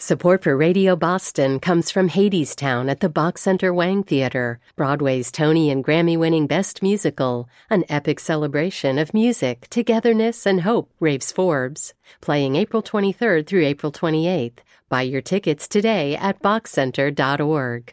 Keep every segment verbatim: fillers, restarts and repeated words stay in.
Support for Radio Boston comes from Hadestown at the Bach Center Wang Theater, Broadway's Tony and Grammy-winning Best Musical, an epic celebration of music, togetherness, and hope, raves Forbes. Playing April twenty-third through April twenty-eighth. Buy your tickets today at bach center dot org.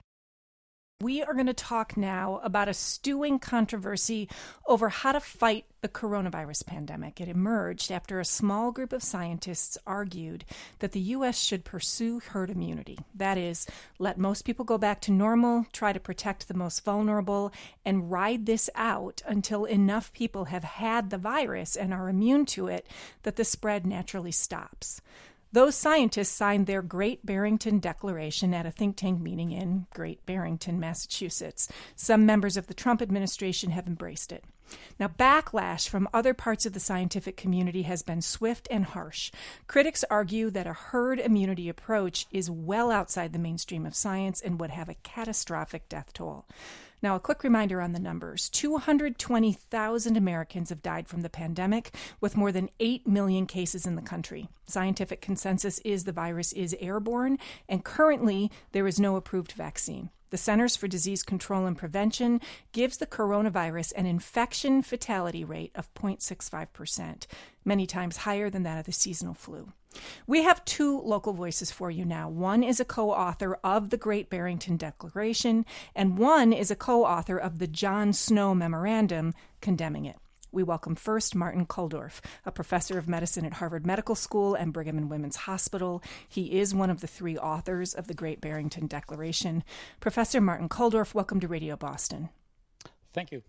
We are going to talk now about a stewing controversy over how to fight the coronavirus pandemic. It emerged after a small group of scientists argued that the U S should pursue herd immunity. That is, let most people go back to normal, try to protect the most vulnerable, and ride this out until enough people have had the virus and are immune to it that the spread naturally stops. Those scientists signed their Great Barrington Declaration at a think tank meeting in Great Barrington, Massachusetts. Some members of the Trump administration have embraced it. Now, backlash from other parts of the scientific community has been swift and harsh. Critics argue that a herd immunity approach is well outside the mainstream of science and would have a catastrophic death toll. Now, a quick reminder on the numbers. two hundred twenty thousand Americans have died from the pandemic, with more than eight million cases in the country. Scientific consensus is the virus is airborne, and currently there is no approved vaccine. The Centers for Disease Control and Prevention gives the coronavirus an infection fatality rate of zero point six five percent, many times higher than that of the seasonal flu. We have two local voices for you now. One is a co-author of the Great Barrington Declaration, and one is a co-author of the John Snow Memorandum condemning it. We welcome first Martin Kulldorff, a professor of medicine at Harvard Medical School and Brigham and Women's Hospital. He is one of the three authors of the Great Barrington Declaration. Professor Martin Kulldorff, welcome to Radio Boston. Thank you.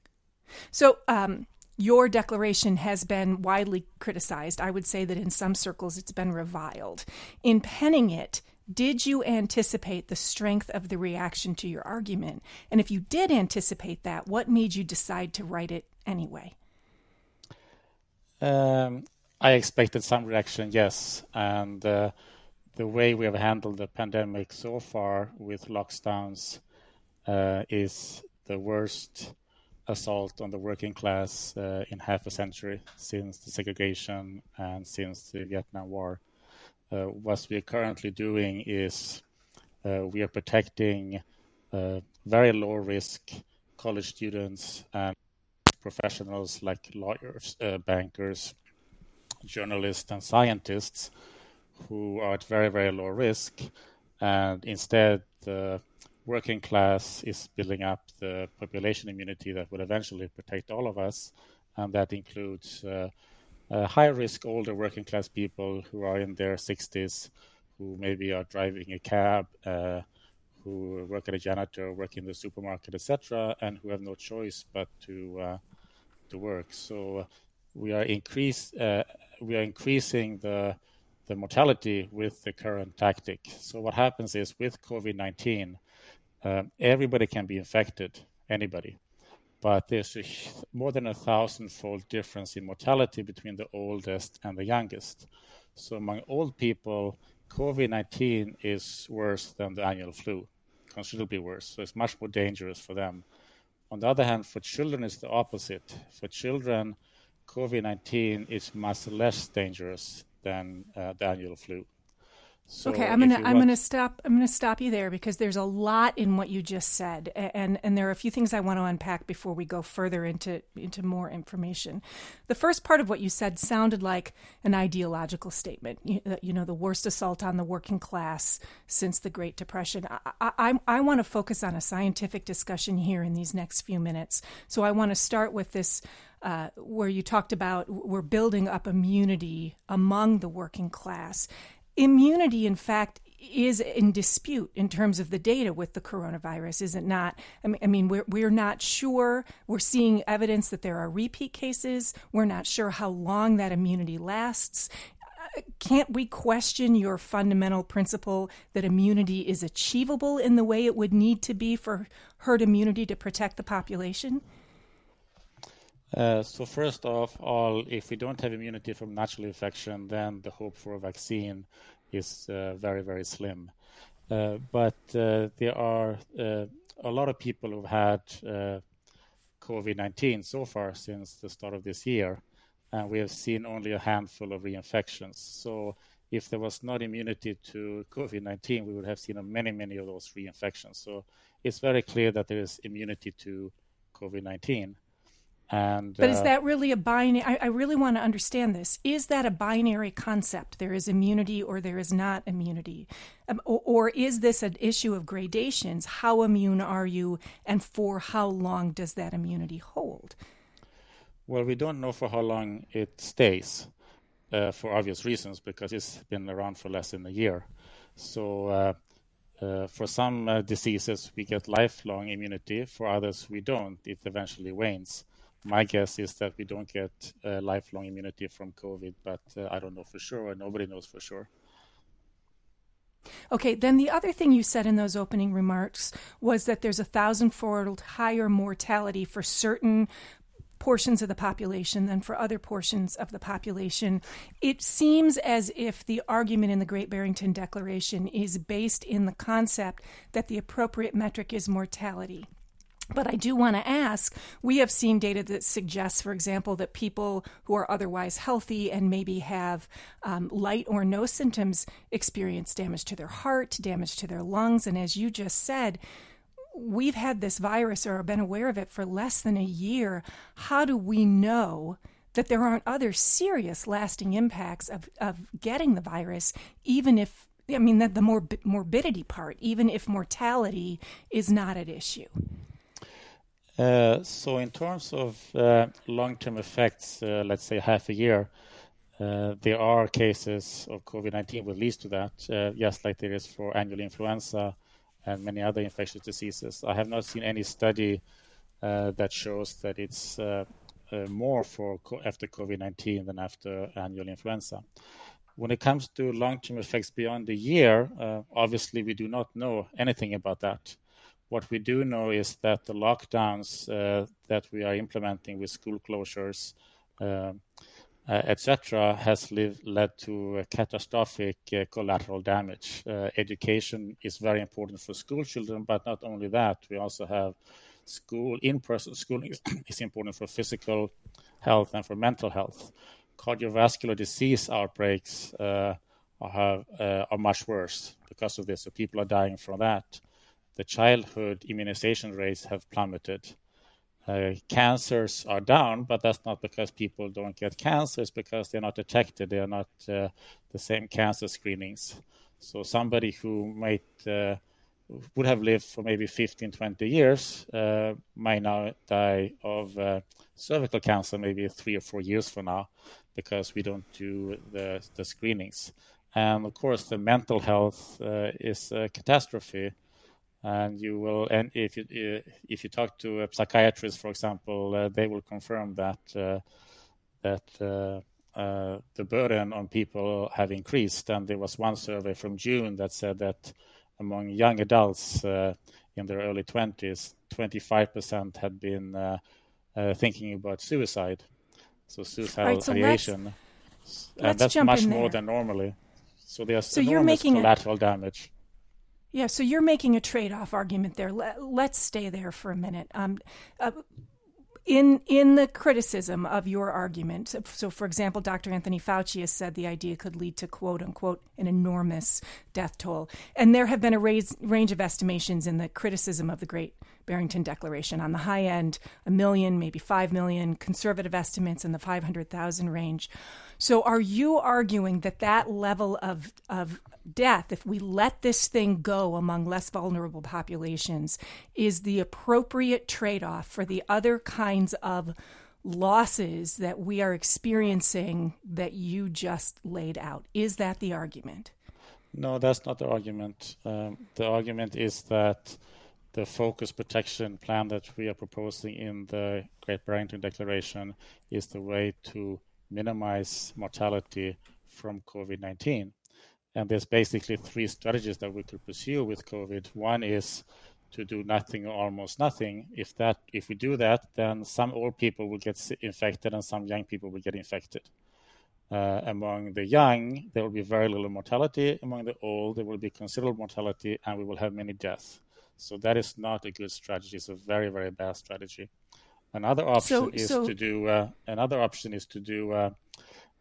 So, um, your declaration has been widely criticized. I would say that in some circles it's been reviled. In penning it, did you anticipate the strength of the reaction to your argument? And if you did anticipate that, what made you decide to write it anyway? Um, I expected some reaction, yes. And uh, the way we have handled the pandemic so far with lockdowns uh, is the worst assault on the working class uh, in half a century since the segregation and since the Vietnam War. Uh, what we are currently doing is uh, we are protecting uh, very low-risk college students and professionals like lawyers, uh, bankers, journalists, and scientists who are at very, very low risk. And instead, the working class is building up the population immunity that will eventually protect all of us. And that includes uh, uh, high-risk older working class people who are in their sixties, who maybe are driving a cab, uh, who work at a janitor, work in the supermarket, et cetera, and who have no choice but to uh, to work. So uh, we are increase uh, we are increasing the the mortality with the current tactic. So what happens is with COVID nineteen, uh, everybody can be infected, anybody, but there's a more than a thousand-fold difference in mortality between the oldest and the youngest. So among old people, COVID nineteen is worse than the annual flu, considerably worse. So it's much more dangerous for them. On the other hand, for children, it's the opposite. For children, COVID nineteen is much less dangerous than uh, the annual flu. So okay, I'm gonna I'm want... gonna stop I'm gonna stop you there because there's a lot in what you just said, and and there are a few things I want to unpack before we go further into into more information. The first part of what you said sounded like an ideological statement. You, you know, the worst assault on the working class since the Great Depression. I I, I want to focus on a scientific discussion here in these next few minutes. So I want to start with this. Uh, where you talked about we're building up immunity among the working class. Immunity, in fact, is in dispute in terms of the data with the coronavirus, is it not? I mean, I mean we're, we're not sure. We're seeing evidence that there are repeat cases. We're not sure how long that immunity lasts. Uh, can't we question your fundamental principle that immunity is achievable in the way it would need to be for herd immunity to protect the population? Uh, so first of all, if we don't have immunity from natural infection, then the hope for a vaccine is uh, very, very slim. Uh, but uh, there are uh, a lot of people who've had uh, COVID nineteen so far since the start of this year, and we have seen only a handful of reinfections. So if there was not immunity to COVID nineteen, we would have seen many, many of those reinfections. So it's very clear that there is immunity to COVID nineteen. And, but is that really a binary? I, I really want to understand this. Is that a binary concept? There is immunity or there is not immunity? Um, or, or is this an issue of gradations? How immune are you, and for how long does that immunity hold? Well, we don't know for how long it stays, uh, for obvious reasons, because it's been around for less than a year. So uh, uh, for some uh, diseases, we get lifelong immunity. For others, we don't. It eventually wanes. My guess is that we don't get uh, lifelong immunity from COVID, but uh, I don't know for sure, and nobody knows for sure. Okay, then the other thing you said in those opening remarks was that there's a thousand-fold higher mortality for certain portions of the population than for other portions of the population. It seems as if the argument in the Great Barrington Declaration is based in the concept that the appropriate metric is mortality. But I do want to ask, we have seen data that suggests, for example, that people who are otherwise healthy and maybe have um, light or no symptoms experience damage to their heart, damage to their lungs. And as you just said, we've had this virus or been aware of it for less than a year. How do we know that there aren't other serious lasting impacts of, of getting the virus, even if, I mean, the, the morb- morbidity part, even if mortality is not at issue? Uh, so in terms of uh, long-term effects, uh, let's say half a year, uh, there are cases of COVID nineteen which leads to that, uh, just like there is for annual influenza and many other infectious diseases. I have not seen any study uh, that shows that it's uh, uh, more for co- after COVID nineteen than after annual influenza. When it comes to long-term effects beyond a year, uh, obviously we do not know anything about that. What we do know is that the lockdowns uh, that we are implementing with school closures, uh, uh, et cetera, has live, led to uh, catastrophic uh, collateral damage. Uh, education is very important for school children, but not only that, we also have school, in-person schooling is important for physical health and for mental health. Cardiovascular disease outbreaks uh, are, uh, are much worse because of this, so people are dying from that. The childhood immunization rates have plummeted. Uh, cancers are down, but that's not because people don't get cancers, because they're not detected. They are not uh, the same cancer screenings. So somebody who might uh, would have lived for maybe fifteen, twenty years uh, might now die of uh, cervical cancer maybe three or four years from now, because we don't do the, the screenings. And of course, the mental health uh, is a catastrophe. And you will, and if you if you talk to a psychiatrist, for example, uh, they will confirm that uh, that uh, uh, the burden on people have increased. And there was one survey from June that said that among young adults uh, in their early twenties, twenty-five percent had been uh, uh, thinking about suicide. So suicidal right, so ideation, let's, and let's that's jump much in more there. than normally. So there's so enormous you're making collateral a- damage. Yeah, so you're making a trade-off argument there. Let, let's stay there for a minute. Um, uh, in in the criticism of your argument, so for example, Doctor Anthony Fauci has said the idea could lead to, quote unquote, an enormous death toll. And there have been a raise, range of estimations in the criticism of the Great Barrington Declaration. On the high end, a million, maybe five million, conservative estimates in the five hundred thousand range. So are you arguing that that level of, of death, if we let this thing go among less vulnerable populations, is the appropriate trade-off for the other kinds of losses that we are experiencing that you just laid out? Is that the argument? No, that's not the argument. Um, the argument is that the focus protection plan that we are proposing in the Great Barrington Declaration is the way to minimize mortality from COVID nineteen. And there's basically three strategies that we could pursue with COVID. One is to do nothing or almost nothing. If that, if we do that, then some old people will get infected and some young people will get infected. Uh, among the young, there will be very little mortality. Among the old, there will be considerable mortality, and we will have many deaths. So that is not a good strategy. It's a very, very bad strategy. Another option so, is so... to do. Uh, another option is to do uh,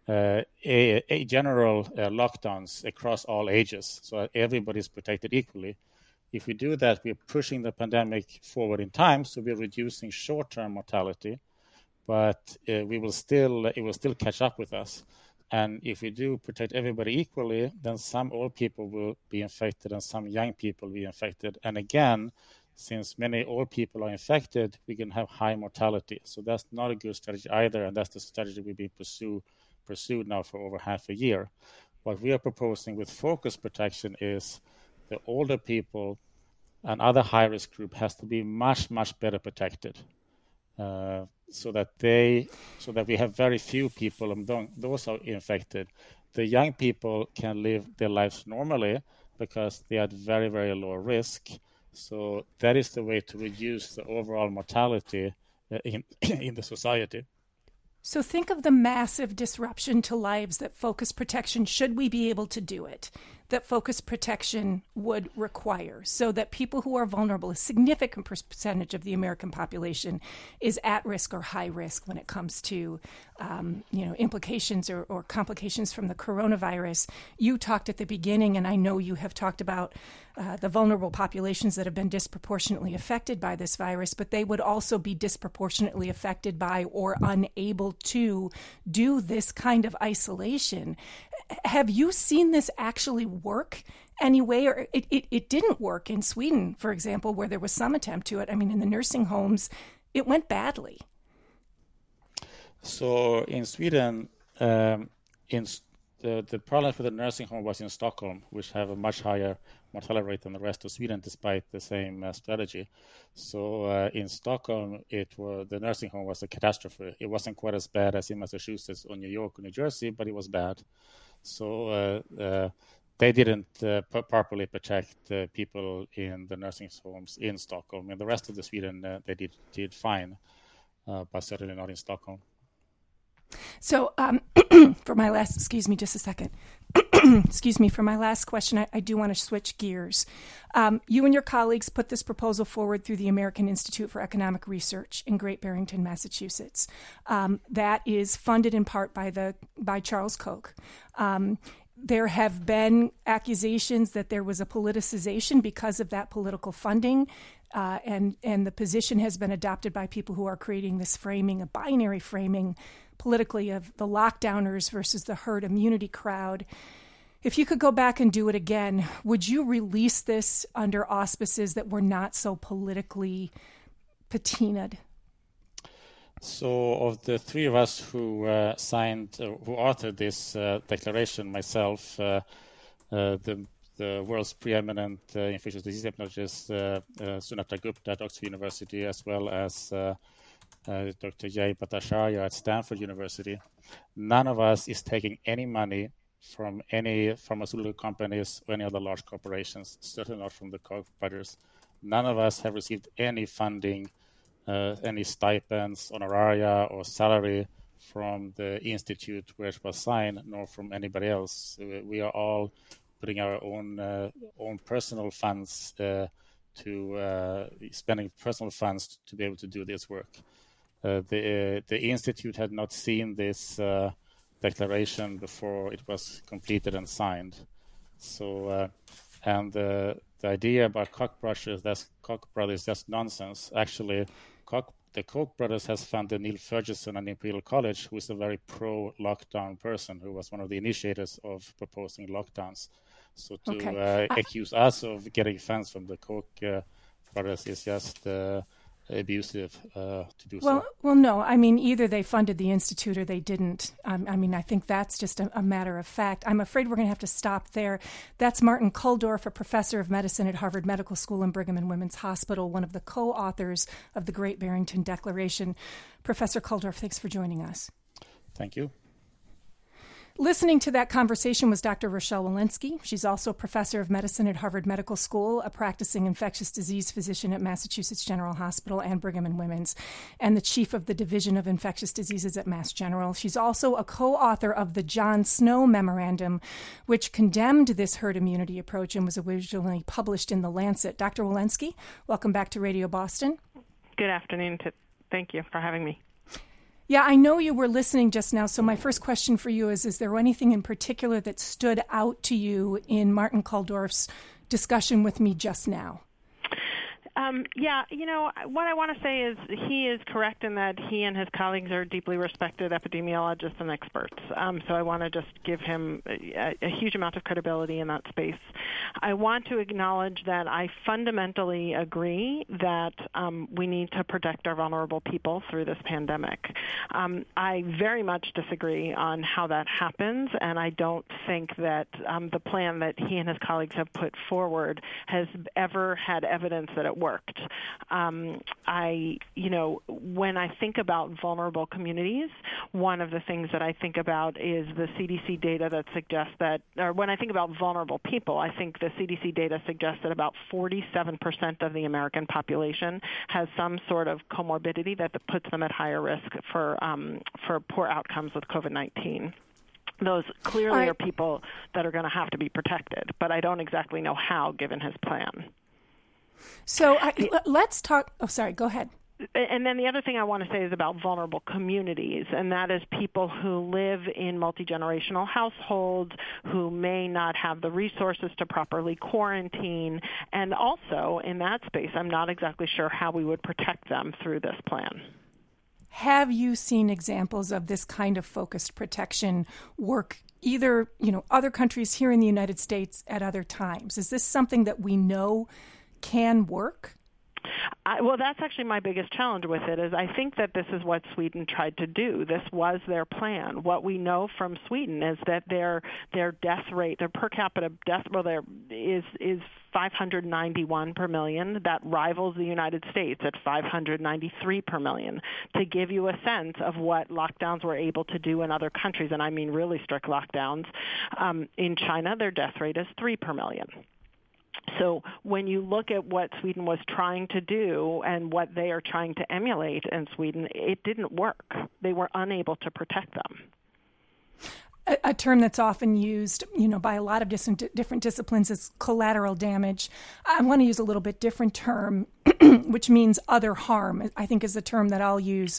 uh, a, a general uh, lockdowns across all ages, so everybody is protected equally. If we do that, we're pushing the pandemic forward in time, so we're reducing short-term mortality, but uh, we will still it will still catch up with us. And if we do protect everybody equally, then some old people will be infected and some young people will be infected. And again, since many old people are infected, we can have high mortality. So that's not a good strategy either, and that's the strategy we've been pursue, pursued now for over half a year. What we are proposing with focus protection is the older people and other high-risk group has to be much, much better protected, uh, so that they, so that we have very few people among those are infected. The young people can live their lives normally because they are at very, very low risk. So that is the way to reduce the overall mortality uh, in in the society. So think of the massive disruption to lives that focus protection, should we be able to do it, that focus protection would require, so that people who are vulnerable, a significant percentage of the American population, is at risk or high risk when it comes to um, you know, implications or, or complications from the coronavirus. You talked at the beginning, and I know you have talked about uh, the vulnerable populations that have been disproportionately affected by this virus, but they would also be disproportionately affected by or unable to do this kind of isolation. Have you seen this actually work anyway? Or it, it, it didn't work in Sweden, for example, where there was some attempt to it. I mean, in the nursing homes, it went badly. So in Sweden, um, in the, the problem for the nursing home was in Stockholm, which have a much higher mortality rate than the rest of Sweden, despite the same uh, strategy. So uh, in Stockholm, it was, the nursing home was a catastrophe. It wasn't quite as bad as in Massachusetts or New York or New Jersey, but it was bad. So uh, uh, they didn't uh, p- properly protect uh, people in the nursing homes in Stockholm. In the rest of the Sweden, uh, they did did fine, uh, but certainly not in Stockholm. So um, for my last, excuse me just a second. excuse me, for my last question, I, I do want to switch gears. Um, you and your colleagues put this proposal forward through the American Institute for Economic Research in Great Barrington, Massachusetts. Um, that is funded in part by the by Charles Koch. Um, there have been accusations that there was a politicization because of that political funding. Uh, and, and the position has been adopted by people who are creating this framing, a binary framing politically of the lockdowners versus the herd immunity crowd. If you could go back and do it again, would you release this under auspices that were not so politically patinaed? So of the three of us who uh, signed, uh, who authored this uh, declaration, myself, uh, uh, the the world's preeminent uh, infectious disease epidemiologist, uh, uh, Sunata Gupta at Oxford University, as well as uh, uh, Doctor Jay Bhattacharya at Stanford University. None of us is taking any money from any pharmaceutical companies or any other large corporations, certainly not from the Koch brothers. None of us have received any funding, uh, any stipends, honoraria, or salary from the institute where it was signed, nor from anybody else. We are all putting our own uh, own personal funds uh, to uh, spending personal funds to be able to do this work. Uh, the uh, the institute had not seen this uh, declaration before it was completed and signed. So, uh, and the the idea about Koch brothers, that's Koch brothers, that's nonsense. Actually, Koch, the Koch brothers has funded Neil Ferguson at Imperial College, who is a very pro-lockdown person, who was one of the initiators of proposing lockdowns. So to okay. uh, uh, accuse us of getting funds from the Koch uh, brothers is just uh, abusive uh, to do well, so. Well, no. I mean, either they funded the institute or they didn't. Um, I mean, I think that's just a, a matter of fact. I'm afraid we're going to have to stop there. That's Martin Kulldorff, a professor of medicine at Harvard Medical School and Brigham and Women's Hospital, one of the co-authors of the Great Barrington Declaration. Professor Kulldorff, thanks for joining us. Thank you. Listening to that conversation was Doctor Rochelle Walensky. She's also a professor of medicine at Harvard Medical School, a practicing infectious disease physician at Massachusetts General Hospital and Brigham and Women's, and the chief of the Division of Infectious Diseases at Mass General. She's also a co-author of the John Snow Memorandum, which condemned this herd immunity approach and was originally published in The Lancet. Doctor Walensky, welcome back to Radio Boston. Good afternoon. To, thank you for having me. Yeah, I know you were listening just now, so my first question for you is, is there anything in particular that stood out to you in Martin Kulldorff's discussion with me just now? Um, yeah, you know, what I want to say is he is correct in that he and his colleagues are deeply respected epidemiologists and experts. Um, so I want to just give him a, a huge amount of credibility in that space. I want to acknowledge that I fundamentally agree that um, we need to protect our vulnerable people through this pandemic. Um, I very much disagree on how that happens, and I don't think that um, the plan that he and his colleagues have put forward has ever had evidence that it worked. Um, I, you know, when I think about vulnerable communities, one of the things that I think about is the C D C data that suggests that, or when I think about vulnerable people, I think the C D C data suggests that about forty-seven percent of the American population has some sort of comorbidity that puts them at higher risk for um, for poor outcomes with COVID nineteen. Those clearly right. are people that are going to have to be protected, but I don't exactly know how given his plan. So I, let's talk. Oh, sorry. Go ahead. And then the other thing I want to say is about vulnerable communities, and that is people who live in multi-generational households who may not have the resources to properly quarantine. And also in that space, I'm not exactly sure how we would protect them through this plan. Have you seen examples of this kind of focused protection work either, you know, other countries here in the United States at other times? Is this something that we know can work? I, well, that's actually my biggest challenge with it is I think that this is what Sweden tried to do. This was their plan. What we know from Sweden is that their their death rate, their per capita death, well, there is is five hundred ninety-one per million. That rivals the United States at five hundred ninety-three per million. To give you a sense of what lockdowns were able to do in other countries, and I mean really strict lockdowns, um, in China, their death rate is three per million. So when you look at what Sweden was trying to do and what they are trying to emulate in Sweden, it didn't work. They were unable to protect them. A, a term that's often used, you know, by a lot of different, different disciplines is collateral damage. I want to use a little bit different term, which means other harm, I think is the term that I'll use.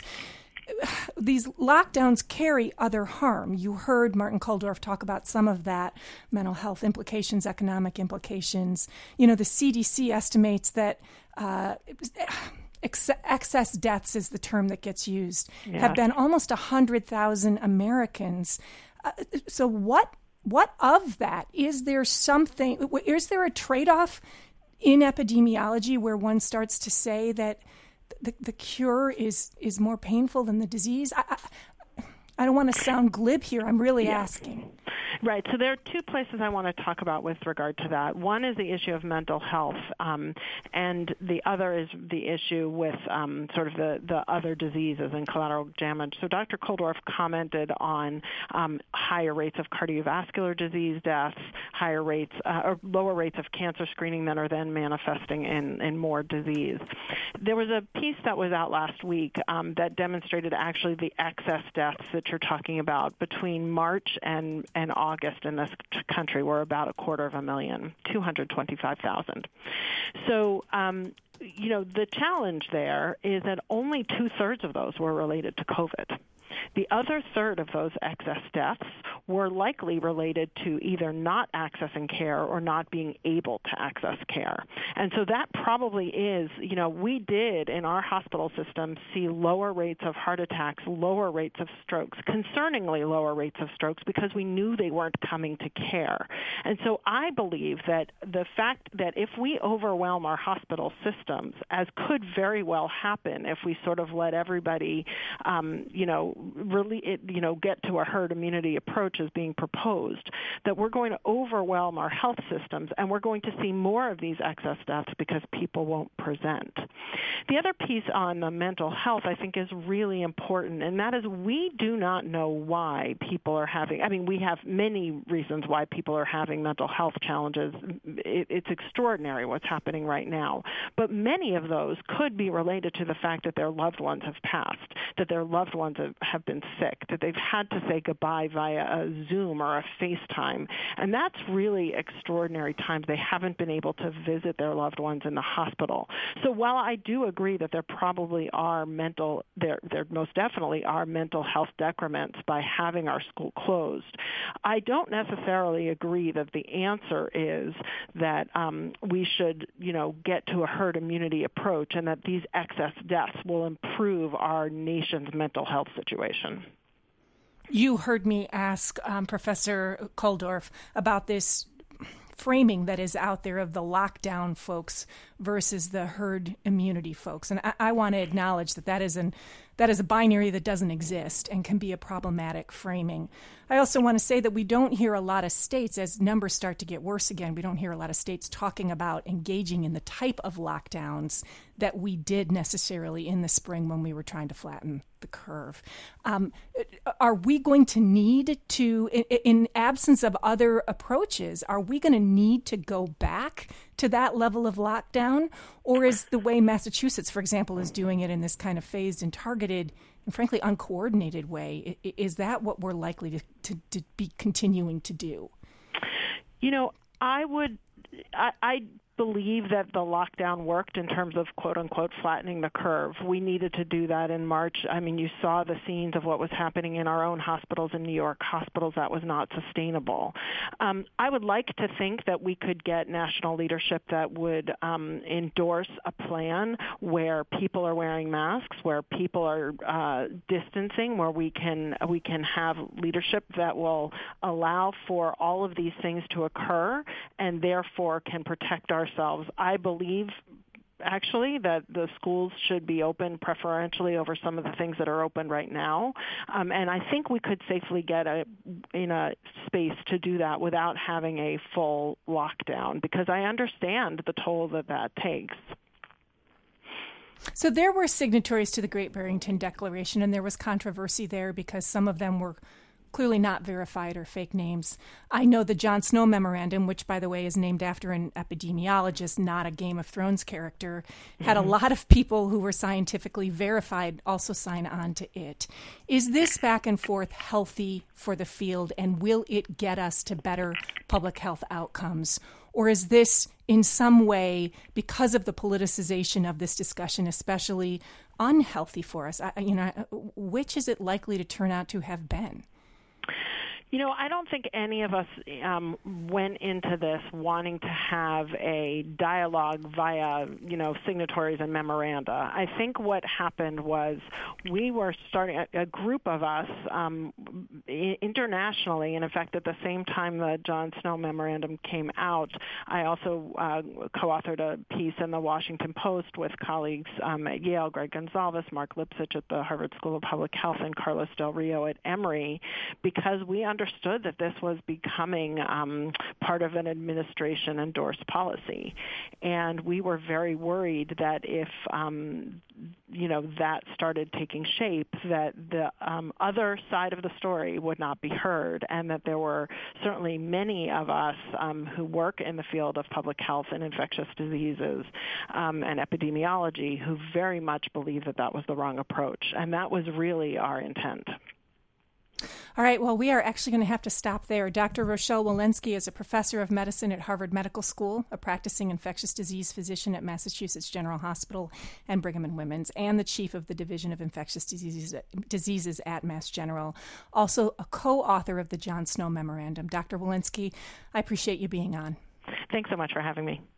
These lockdowns carry other harm. You heard Martin Kulldorff talk about some of that, mental health implications, economic implications. You know, the C D C estimates that uh, ex- excess deaths is the term that gets used, yeah. have been almost one hundred thousand Americans. Uh, so what what of that? Is there something, is there a trade-off in epidemiology where one starts to say that The, the cure is, is more painful than the disease? I, I, I don't want to sound glib here. I'm really yeah. asking. Right. So there are two places I want to talk about with regard to that. One is the issue of mental health, um, and the other is the issue with um, sort of the, the other diseases and collateral damage. So Doctor Kulldorff commented on um, higher rates of cardiovascular disease deaths, higher rates uh, or lower rates of cancer screening that are then manifesting in, in more disease. There was a piece that was out last week um, that demonstrated actually the excess deaths that you're talking about between March and, and August in this country were about a quarter of a million, two hundred twenty-five thousand. So, um, you know, the challenge there is that only two-thirds of those were related to COVID. The other third of those excess deaths were likely related to either not accessing care or not being able to access care. And so that probably is, you know, we did in our hospital system see lower rates of heart attacks, lower rates of strokes, concerningly lower rates of strokes because we knew they weren't coming to care. And so I believe that the fact that if we overwhelm our hospital systems, as could very well happen if we sort of let everybody, um, you know, really, it, you know, get to a herd immunity approach as being proposed, that we're going to overwhelm our health systems and we're going to see more of these excess deaths because people won't present. The other piece on the mental health I think is really important, and that is we do not know why people are having, I mean, we have many reasons why people are having mental health challenges. It, it's extraordinary what's happening right now, but many of those could be related to the fact that their loved ones have passed, that their loved ones have, have been sick, that they've had to say goodbye via a Zoom or a FaceTime. And that's really extraordinary times. They haven't been able to visit their loved ones in the hospital. So while I do agree that there probably are mental, there, there most definitely are mental health decrements by having our school closed, I don't necessarily agree that the answer is that um, we should, you know, get to a herd immunity approach and that these excess deaths will improve our nation's mental health situation. You heard me ask um, Professor Kulldorff about this framing that is out there of the lockdown folks versus the herd immunity folks. And I, I want to acknowledge that that is, an, that is a binary that doesn't exist and can be a problematic framing. I also want to say that we don't hear a lot of states, as numbers start to get worse again, we don't hear a lot of states talking about engaging in the type of lockdowns that we did necessarily in the spring when we were trying to flatten the curve. Um, are we going to need to, in, in absence of other approaches, are we going to need to go back to that level of lockdown? Or is the way Massachusetts, for example, is doing it in this kind of phased and targeted and frankly uncoordinated way, is that what we're likely to, to, to be continuing to do? You know, I would, I, I believe that the lockdown worked in terms of quote-unquote flattening the curve. We needed to do that in March. I mean, you saw the scenes of what was happening in our own hospitals in New York, hospitals that was not sustainable. Um, I would like to think that we could get national leadership that would um, endorse a plan where people are wearing masks, where people are uh, distancing, where we can we can have leadership that will allow for all of these things to occur and therefore can protect our ourselves. I believe actually that the schools should be open preferentially over some of the things that are open right now. Um, and I think we could safely get a, in a space to do that without having a full lockdown, because I understand the toll that that takes. So there were signatories to the Great Barrington Declaration, and there was controversy there because some of them were clearly not verified or fake names. I know the John Snow Memorandum, which, by the way, is named after an epidemiologist, not a Game of Thrones character, mm-hmm. had a lot of people who were scientifically verified also sign on to it. Is this back and forth healthy for the field, and will it get us to better public health outcomes? Or is this in some way, because of the politicization of this discussion, especially unhealthy for us? I, you know, which is it likely to turn out to have been? You know, I don't think any of us um, went into this wanting to have a dialogue via, you know, signatories and memoranda. I think what happened was we were starting, a, a group of us um, internationally, and in fact, at the same time the John Snow Memorandum came out, I also uh, co-authored a piece in the Washington Post with colleagues um, at Yale, Greg Gonzalez, Mark Lipsitch at the Harvard School of Public Health, and Carlos Del Rio at Emory, because we understood understood that this was becoming um, part of an administration-endorsed policy. And we were very worried that if, um, you know, that started taking shape, that the um, other side of the story would not be heard, and that there were certainly many of us um, who work in the field of public health and infectious diseases um, and epidemiology who very much believed that that was the wrong approach. And that was really our intent. All right, well, we are actually going to have to stop there. Doctor Rochelle Walensky is a professor of medicine at Harvard Medical School, a practicing infectious disease physician at Massachusetts General Hospital and Brigham and Women's, and the chief of the Division of Infectious Diseases, Diseases at Mass General, also a co-author of the John Snow Memorandum. Doctor Walensky, I appreciate you being on. Thanks so much for having me.